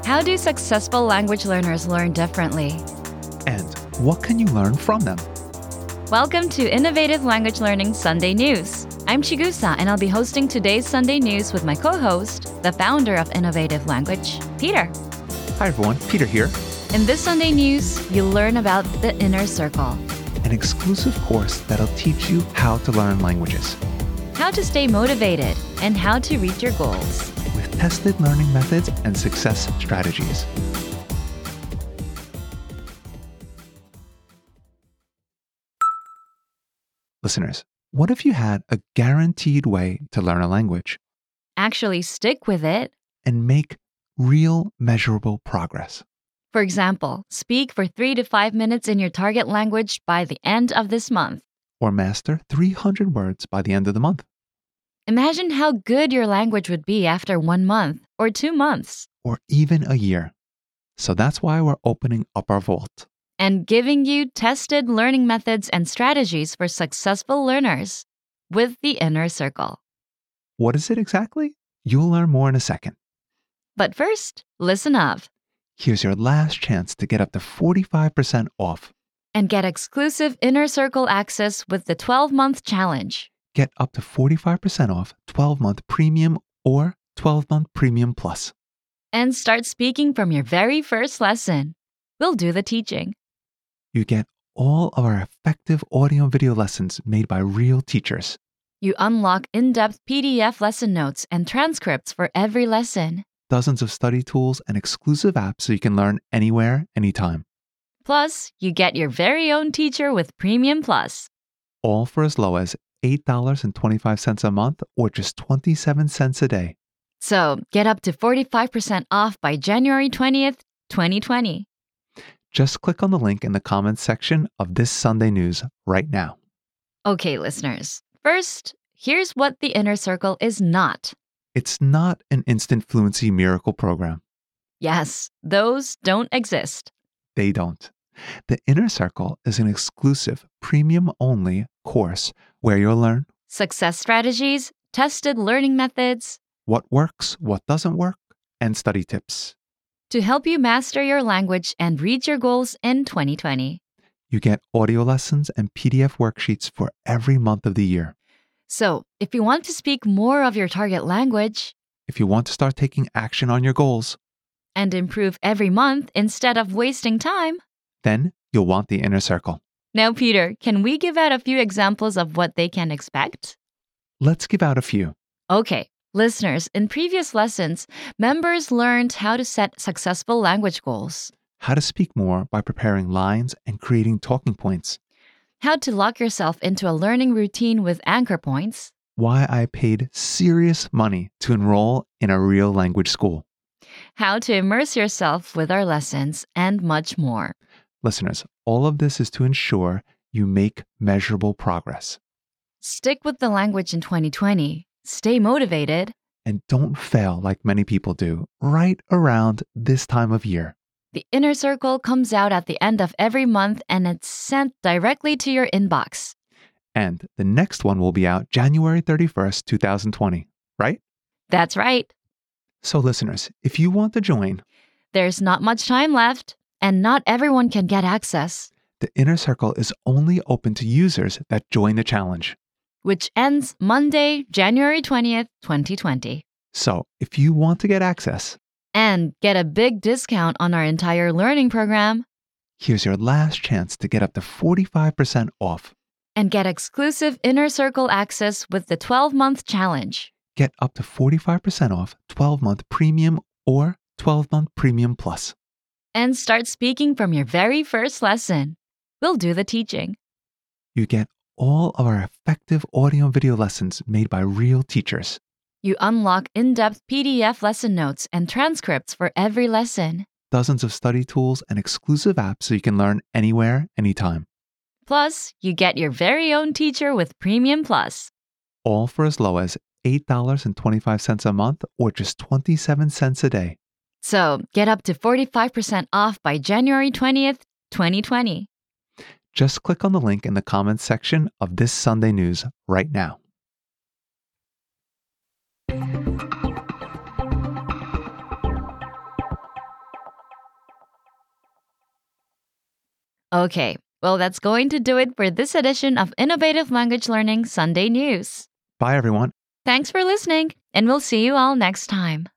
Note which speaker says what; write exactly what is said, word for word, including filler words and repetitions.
Speaker 1: How do successful language learners learn differently?
Speaker 2: And what can you learn from them?
Speaker 1: Welcome to Innovative Language Learning Sunday News. I'm Chigusa, and I'll be hosting today's Sunday News with my co-host, the founder of Innovative Language, Peter.
Speaker 2: Hi everyone, Peter here.
Speaker 1: In this Sunday News, you'll learn about the Inner Circle,
Speaker 2: An exclusive course that'll teach you how to learn languages
Speaker 1: how to stay motivated, and how to reach your goals.
Speaker 2: with tested learning methods and success strategies. Listeners, what if you had a guaranteed way to learn a language
Speaker 1: Actually stick with it.
Speaker 2: and make real measurable progress?
Speaker 1: For example, speak for three to five minutes in your target language by the end of this month.
Speaker 2: Or master three hundred words by the end of the month?
Speaker 1: Imagine how good your language would be after one month or two months
Speaker 2: Or even a year. So that's why we're opening up our vault.
Speaker 1: and giving you tested learning methods and strategies for successful learners with the Inner Circle.
Speaker 2: What is it exactly? You'll learn more in a second.
Speaker 1: But first, listen up
Speaker 2: Here's your last chance to get up to forty-five percent off.
Speaker 1: and get exclusive Inner Circle access with the twelve-month challenge.
Speaker 2: Get up to forty-five percent off twelve-month Premium or twelve-month Premium Plus.
Speaker 1: And start speaking from your very first lesson. We'll do the teaching.
Speaker 2: You get all of our effective audio and video lessons made by real teachers.
Speaker 1: You unlock in-depth P D F lesson notes and transcripts for every lesson.
Speaker 2: Dozens of study tools and exclusive apps so you can learn anywhere, anytime.
Speaker 1: Plus, you get your very own teacher with Premium Plus.
Speaker 2: All for as low as eight dollars and twenty-five cents a month or just twenty-seven cents a day.
Speaker 1: So get up to forty-five percent off by January twentieth, twenty twenty.
Speaker 2: Just click on the link in the comments section of this Sunday News right now.
Speaker 1: Okay, listeners. First, here's what the Inner Circle is not.
Speaker 2: It's not an instant fluency miracle program.
Speaker 1: Yes, those don't exist.
Speaker 2: They don't. The Inner Circle is an exclusive, premium-only course where you'll learn
Speaker 1: Success strategies, tested learning methods
Speaker 2: what works, what doesn't work, and study tips.
Speaker 1: to help you master your language and reach your goals in twenty twenty.
Speaker 2: You get audio lessons and P D F worksheets for every month of the year.
Speaker 1: So, if you want to speak more of your target language
Speaker 2: If you want to start taking action on your goals,
Speaker 1: and improve every month instead of wasting time,
Speaker 2: then you'll want the Inner Circle.
Speaker 1: now, Peter, can we give out a few examples of what they can expect?
Speaker 2: Let's give out a few.
Speaker 1: Okay, listeners, in previous lessons, members learned how to set successful language goals,
Speaker 2: How to speak more by preparing lines and creating talking points.
Speaker 1: how to lock yourself into a learning routine with anchor points,
Speaker 2: Why I paid serious money to enroll in a real language school.
Speaker 1: how to immerse yourself with our lessons, and much more.
Speaker 2: Listeners, all of this is to ensure you make measurable progress.
Speaker 1: Stick with the language in twenty twenty, stay motivated,
Speaker 2: And don't fail like many people do right around this time of year.
Speaker 1: The Inner Circle comes out at the end of every month and it's sent directly to your inbox.
Speaker 2: And the next one will be out January thirty-first, twenty twenty, right?
Speaker 1: That's right.
Speaker 2: So listeners, if you want to join,
Speaker 1: There's not much time left, and not everyone can get access,
Speaker 2: the Inner Circle is only open to users that join the challenge.
Speaker 1: which ends Monday, January twentieth, twenty twenty.
Speaker 2: So if you want to get access,
Speaker 1: And get a big discount on our entire learning program,
Speaker 2: here's your last chance to get up to forty-five percent off.
Speaker 1: and get exclusive Inner Circle access with the twelve-month challenge.
Speaker 2: Get up to forty-five percent off twelve-month Premium or twelve-month Premium Plus.
Speaker 1: And start speaking from your very first lesson. We'll do the teaching.
Speaker 2: You get all of our effective audio and video lessons made by real teachers.
Speaker 1: You unlock in-depth P D F lesson notes and transcripts for every lesson.
Speaker 2: Dozens of study tools and exclusive apps so you can learn anywhere, anytime.
Speaker 1: Plus, you get your very own teacher with Premium Plus.
Speaker 2: All for as low as eight dollars and twenty-five cents a month or just twenty-seven cents a day.
Speaker 1: So get up to forty-five percent off by January twentieth, twenty twenty.
Speaker 2: Just click on the link in the comments section of this Sunday News right now.
Speaker 1: Okay, well, that's going to do it for this edition of Innovative Language Learning Sunday News.
Speaker 2: Bye, everyone.
Speaker 1: Thanks for listening, and we'll see you all next time.